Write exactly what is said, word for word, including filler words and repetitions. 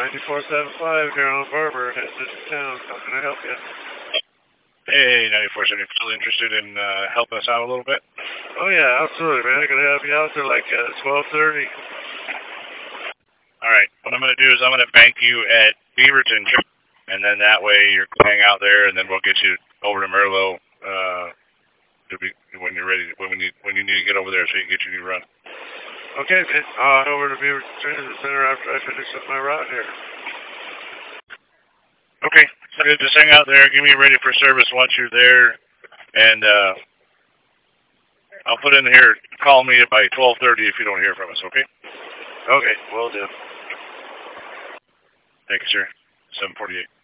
ninety-four point seven five here on Barber, heading into town. How can I help you? Hey, ninety-four seventy, still interested in uh, helping us out a little bit? Oh, yeah, absolutely, man. I can have you out there like uh, twelve thirty. All right, what I'm going to do is I'm going to bank you at Beaverton, and then that way you're hang out there, and then we'll get you over to Merlo uh, to be, when you're ready, when, we need, when you need to get over there so you can get your new run. Okay, man. I'll head over to Beaverton Transit Center after I finish up my route here. Okay, so just hang out there, get me ready for service once you're there, and uh, I'll put in here, call me by twelve thirty if you don't hear from us, okay? Okay, will do. Thank you, sir. seven forty-eight.